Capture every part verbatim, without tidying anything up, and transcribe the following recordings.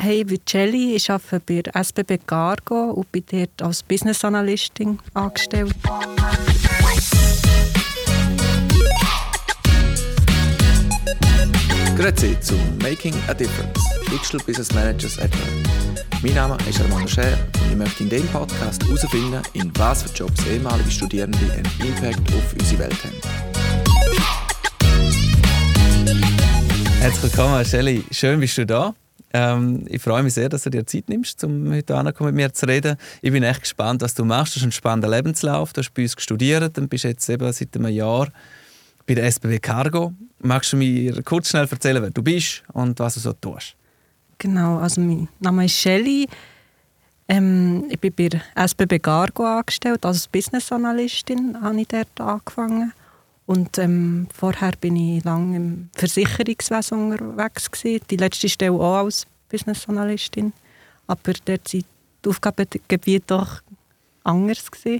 Hey, ich bin Jelly, ich arbeite bei S B B Cargo und bin dort als Business Analystin angestellt. Grüezi zu Making a Difference, Digital Business Managers at Work. Mein Name ist Armando Scher und ich möchte in diesem Podcast herausfinden, in was für Jobs ehemalige Studierende einen Impact auf unsere Welt haben. Herzlich willkommen, Shelly. Schön bist du da. Ähm, ich freue mich sehr, dass du dir Zeit nimmst, um heute mit mir zu reden. Ich bin echt gespannt, was du machst. Du hast einen spannenden Lebenslauf. Du hast bei uns studiert und bist jetzt eben seit einem Jahr bei der S B B Cargo. Magst du mir kurz schnell erzählen, wer du bist und was du so tust? Genau, also mein Name ist Shelly. Ähm, ich bin bei der S B B Cargo angestellt. Als Business Analystin habe ich dort angefangen. Und ähm, vorher bin ich lange im Versicherungswesen unterwegs gewesen. Die letzte Stelle auch als Business Analystin. Aber dort waren die Aufgabengebiete doch anders gewesen.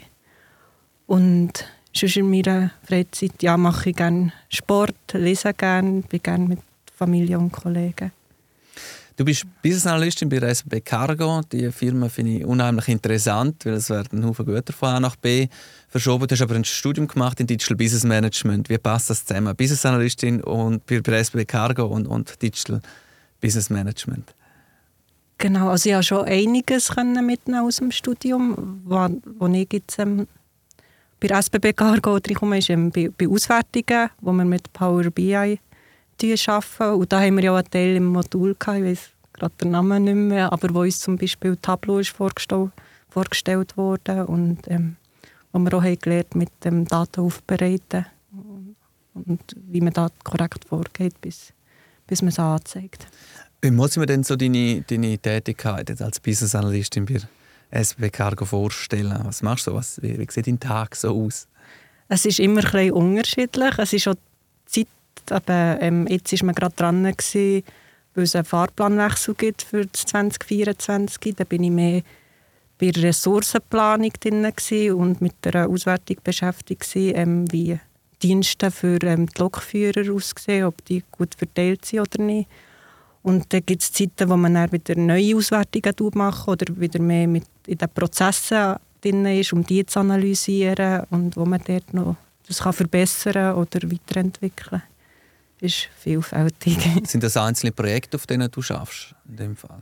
Und sonst in meiner Freizeit ja, mache ich gerne Sport, lese gerne, bin gerne mit Familie und Kollegen. Du bist Business Analystin bei der S B B Cargo. Die Firma finde ich unheimlich interessant, weil es werden Haufen Güter von A nach B verschoben. Du hast aber ein Studium gemacht in Digital Business Management. Wie passt das zusammen? Business Analystin und bei der S B B Cargo und, und Digital Business Management. Genau, also ich konnte schon einiges mitnehmen aus dem Studium. Wo, wo ich jetzt ähm, bei der S B B Cargo reinkomme, ist ähm, bei, bei Auswertungen, wo wir mit Power B I arbeiten. Und da haben wir ja auch einen Teil im Modul gehabt, ich weiss gerade den Namen nicht mehr, aber wo uns zum Beispiel Tableau ist vorgestellt, vorgestellt wurde und ähm, wo wir auch haben gelernt mit dem Daten aufbereiten und wie man da korrekt vorgeht, bis, bis man es anzeigt. Wie muss ich mir denn so deine, deine Tätigkeit als Business Analystin bei S B B Cargo vorstellen? Was machst du? Was, wie, wie sieht dein Tag so aus? Es ist immer ein bisschen unterschiedlich. Es ist auch Zeit. Aber ähm, jetzt war man gerade dran, gewesen, weil es einen Fahrplanwechsel gibt für zwanzig vierundzwanzig. Da bin ich mehr bei der Ressourcenplanung drin und mit der Auswertung beschäftigt, ähm, wie Dienste für ähm, die Lokführer aussehen, ob die gut verteilt sind oder nicht. Und dann gibt es Zeiten, wo man dann wieder neue Auswertungen macht oder wieder mehr mit in den Prozessen drin ist, um die zu analysieren und wo man dort noch das kann verbessern oder weiterentwickeln kann. Ist vielfältig. Sind das einzelne Projekte, auf denen du schaffst in dem Fall?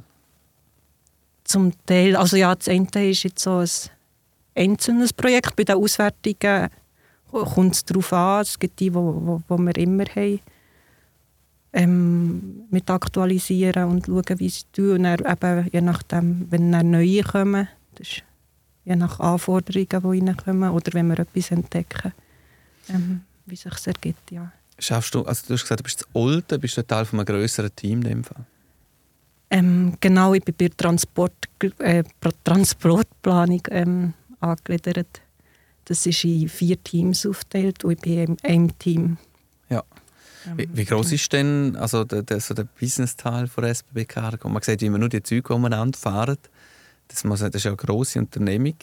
Zum Teil, also ja, das eine ist jetzt so ein einzelnes Projekt. Bei den Auswertungen kommt es darauf an, es gibt die, die wo, wo wir immer haben, ähm, mit aktualisieren und schauen, wie sie tun. Und dann eben, je nachdem, wenn dann neue kommen, das ist je nach Anforderungen, die reinkommen, oder wenn wir etwas entdecken, ähm, wie sich es ergibt, ja. Schaffst du, also du hast gesagt, du bist zu Olten, bist du Teil von einem grösseren Team in dem Fall? Ähm, genau, ich bin bei der Transport, äh, Transportplanung ähm, angegliedert. Das ist in vier Teams aufgeteilt und ich bin in einem Team. Ja. Ähm, wie, wie gross ist denn also der, der, so der Business-Teil von S B B Cargo? Man sieht immer nur die Züge, die umeinander fahren. Das, muss, das ist ja eine grosse Unternehmung.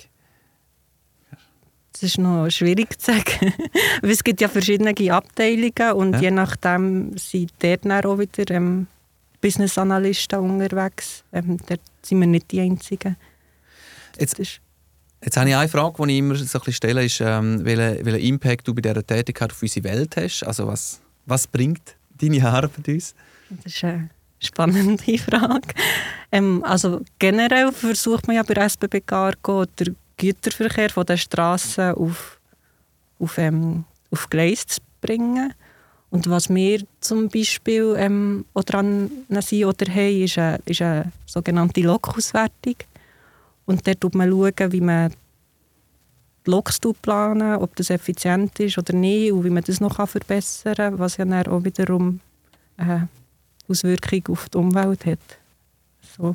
Das ist noch schwierig zu sagen. Es gibt ja verschiedene Abteilungen und ja. Je nachdem sind dort dann auch wieder ähm, Business-Analysten unterwegs. Ähm, dort sind wir nicht die Einzigen. Jetzt, jetzt habe ich eine Frage, die ich immer so ein bisschen stelle, ist, ähm, welchen, welchen Impact du bei dieser Tätigkeit auf unsere Welt hast. Also was, was bringt deine Arbeit uns? Das ist eine spannende Frage. Ähm, also generell versucht man ja bei S B B Cargo der Güterverkehr von den Strassen auf, auf, ähm, auf Gleis zu bringen. Und was wir zum Beispiel ähm, auch dran sind oder haben, ist eine, ist eine sogenannte Lokauswertung. Und dort schaut man, schauen, wie man die Loks planen, ob das effizient ist oder nicht und wie man das noch verbessern kann, was ja dann auch wiederum eine Auswirkung auf die Umwelt hat. So.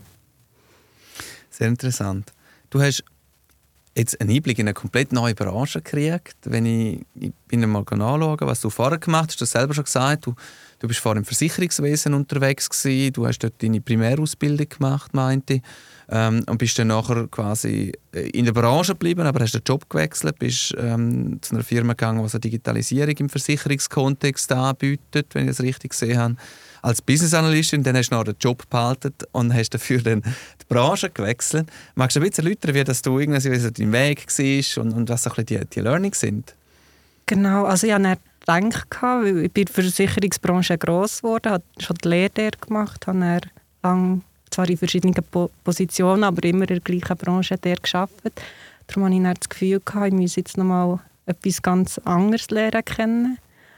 Sehr interessant. Du hast jetzt einen Einblick in eine komplett neue Branche gekriegt. Wenn ich, ich bin mal anschauen, was du vorher gemacht hast, du hast selber schon gesagt, du, du bist vorher im Versicherungswesen unterwegs gewesen, du hast dort deine Primärausbildung gemacht, meinte ich, ähm, und bist dann nachher quasi in der Branche geblieben, aber hast den Job gewechselt, bist ähm, zu einer Firma gegangen, die so Digitalisierung im Versicherungskontext anbietet, wenn ich das richtig gesehen habe. als Business Analystin, dann hast du noch den Job behalten und hast dafür dann die Branche gewechselt. Magst du ein bisschen erläutern, wie das du irgendwie so dein Weg war und, und was so ein bisschen die, die Learnings sind? Genau, also ich hatte dann gedacht, weil ich bin in der Versicherungsbranche gross geworden, habe schon die Lehre dort gemacht, habe dann lange, zwar in verschiedenen Po- Positionen, aber immer in der gleichen Branche dort gearbeitet. Darum hatte ich dann das Gefühl, gehabt, ich müsse jetzt noch mal etwas ganz anderes lernen kennen.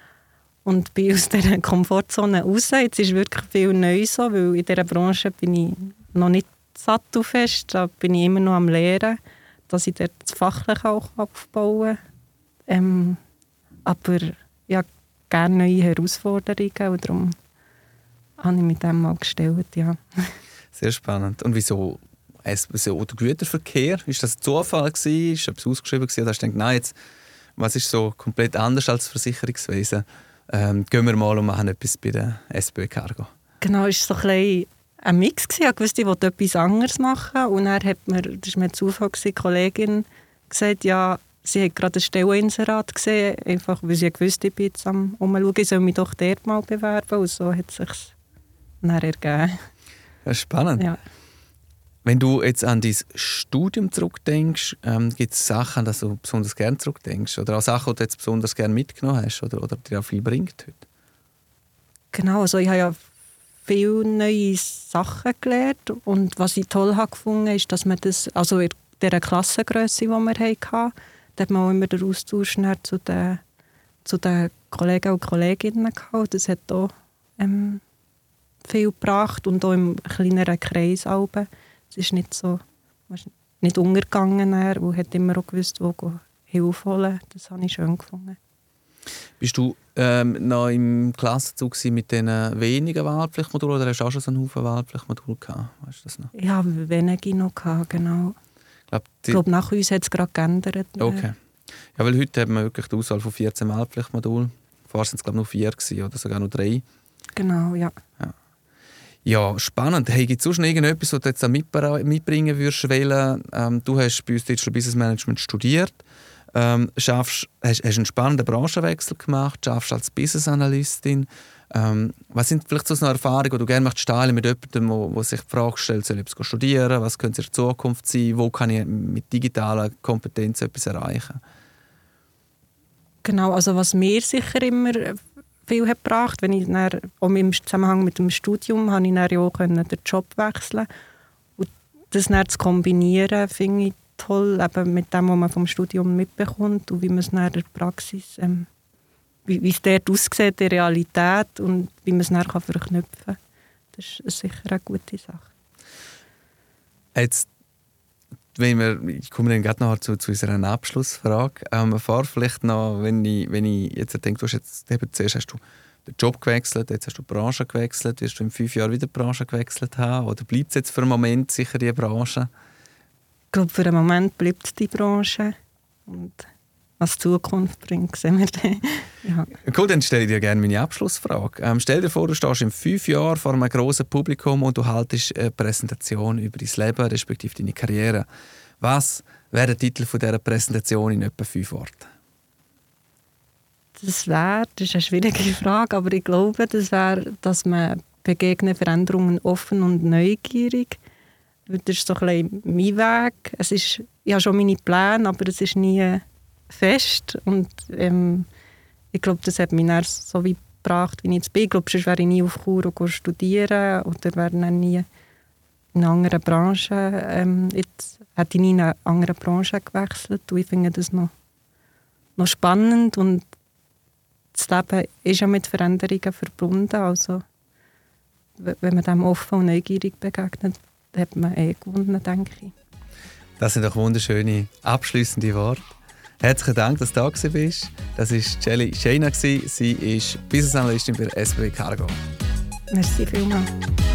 Und bin aus dieser Komfortzone raus. Jetzt ist wirklich viel Neues so, weil in dieser Branche bin ich noch nicht sattelfest. Da bin ich immer noch am Lernen, dass ich dort das Fachliche auch aufbauen kann. Ähm, aber ich habe gerne neue Herausforderungen und darum habe ich mich dem mal gestellt. Ja. Sehr spannend. Und wieso, wieso der Güterverkehr? Ist das ein Zufall gewesen? Ist etwas ausgeschrieben gewesen? Oder hast du gedacht, nein, jetzt, was ist so komplett anders als Versicherungswesen? Ähm, gehen wir mal und machen etwas bei der S B Cargo. Genau, es war so ein, bisschen ein Mix. Ich wusste, ich wollte etwas anderes machen. Und dann hat mir, das war mir Zufall, die Kollegin gesagt, ja, sie hat gerade ein Stelleninserat gesehen, einfach weil sie wusste, ich bin jetzt am Umschauen, ich soll mich doch dort mal bewerben. Und so hat es sich dann ergeben. Das ist spannend. Ja. Wenn du jetzt an dein Studium zurückdenkst, ähm, gibt es Sachen, die du besonders gerne zurückdenkst? Oder auch Sachen, die du jetzt besonders gerne mitgenommen hast? Oder, oder dir auch viel bringt heute? Genau, also ich habe ja viele neue Sachen gelernt. Und was ich toll habe gefunden, ist, dass man das, also in dieser Klassengrösse, die wir hatten, da hat man auch immer den Austausch zu den, zu den Kollegen und Kolleginnen gehabt. Das hat auch ähm, viel gebracht und auch im kleineren Kreis. Es ist nicht so, nicht untergegangen und hat immer auch gewusst, wo Hilfe holen. Das habe ich schön gefunden. Bist du ähm, noch im Klassenzug mit diesen wenigen Wahlpflichtmodulen oder hast du auch schon so einen Haufen Wahlpflichtmodule gehabt? Weißt du das noch? Ja, wenige noch gehabt, genau. Ich glaube, glaub, nach uns hat es gerade geändert. Okay. Ja, weil heute haben wir wirklich die Auswahl von vierzehn Wahlpflichtmodulen. Vorher waren es glaube ich nur vier gewesen, oder sogar nur drei. Genau, ja. Ja. Ja, spannend. Hey, gibt es sonst noch irgendetwas, was du jetzt mitbringen würdest? Ähm, du hast bei uns Digital Business Management studiert, ähm, schaffst, hast, hast einen spannenden Branchenwechsel gemacht, schaffst als Business Analystin. Ähm, was sind vielleicht so eine Erfahrungen, die du gerne möchtest teilen mit jemandem, der, der sich die Frage stellt, soll ich etwas studieren, was könnte in der Zukunft sein, wo kann ich mit digitaler Kompetenz etwas erreichen? Genau, also was mir sicher immer viel hat gebracht, wenn ich dann, auch im Zusammenhang mit dem Studium, habe ich dann ja auch den Job wechseln. Und das dann zu kombinieren, finde ich toll, eben mit dem, was man vom Studium mitbekommt und wie man es dann in der Praxis, ähm, wie, wie es dort aussieht, die Realität und wie man es dann kann verknüpfen kann. Das ist sicher eine gute Sache. Jetzt, wenn wir, ich komme dann gerade noch zu, zu unserer Abschlussfrage. Ähm, vor vielleicht noch, wenn ich, wenn ich jetzt denke, du hast jetzt eben zuerst hast du den Job gewechselt, jetzt hast du die Branche gewechselt, wirst du in fünf Jahren wieder die Branche gewechselt haben? Oder bleibt es jetzt für einen Moment sicher die Branche? Ich glaube, für einen Moment bleibt die Branche. Und was die Zukunft bringt, sehen wir dann. Ja. Cool, dann stelle ich dir gerne meine Abschlussfrage. Ähm, stell dir vor, du stehst in fünf Jahren vor einem grossen Publikum und du haltest eine Präsentation über dein Leben, respektive deine Karriere. Was wäre der Titel von dieser Präsentation in etwa fünf Worten? Das wäre, das ist eine schwierige Frage, aber ich glaube, das wäre, dass man begegnen Veränderungen offen und neugierig. Das ist so ein bisschen mein Weg. Es ist, ich habe schon meine Pläne, aber es ist nie fest. Und ähm, ich glaube, das hat mich dann so weit gebracht, wie ich jetzt bin. Ich glaube, sonst wäre ich nie auf Chur studieren oder wäre dann nie in einer anderen Branche. Ähm, jetzt hätte ich nie in eine andere Branche gewechselt. Und ich finde das noch, noch spannend. Und das Leben ist ja mit Veränderungen verbunden. Also, wenn man dem offen und neugierig begegnet, hat man eh gewonnen, denke ich. Das sind doch wunderschöne, abschliessende Worte. Herzlichen Dank, dass du da bist. Das war Jelly Scheiner. Sie ist Business Analystin bei S B Cargo. Merci vielmals.